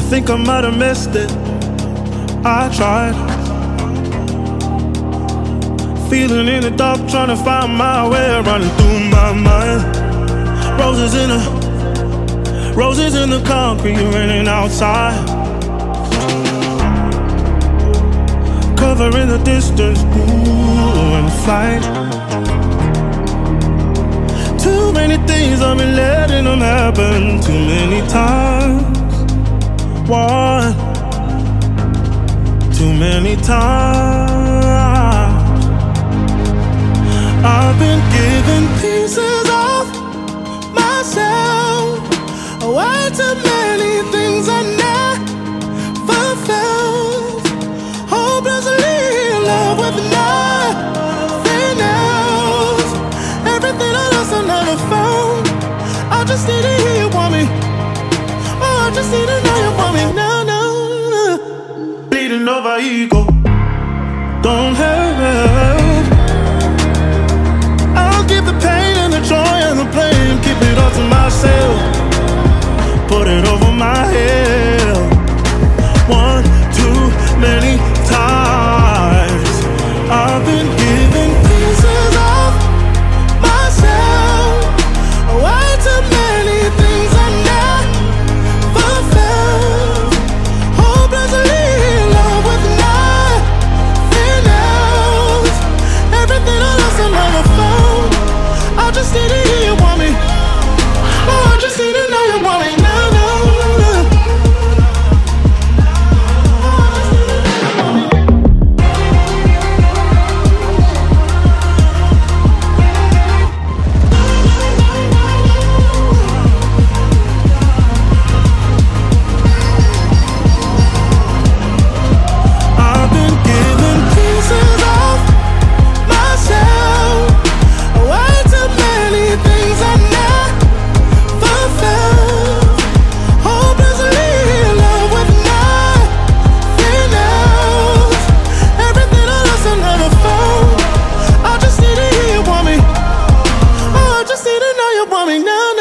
think I might have missed it. I tried, feeling in the dark, trying to find my way, running through my mind. Roses in the concrete, raining outside, covering the distance, ooh, and flight. Too many things I've been letting them happen too many times. One, too many times. I've been giving pieces of myself away, too many things I never felt. Hopelessly in love with nothing else. Everything I lost I never found. I just need to hear you want me. Oh, I just need to know you want me now, now. Bleeding over ego, don't help. I'll give the pain and the joy and the blame, keep it all to myself, put it over my head. One, too many times I've been giving pieces of myself away, too many things I never felt. Hopelessly in love with nothing else. Everything I lost I never found. I just need to hear you want me. Oh, I just need to know you want me now, now. I've been giving pieces of myself away, too many things I never felt. Hopelessly in love with nothing else. Everything I lost I never found. I just need to hear you want me. Oh, I just need to know you want me now.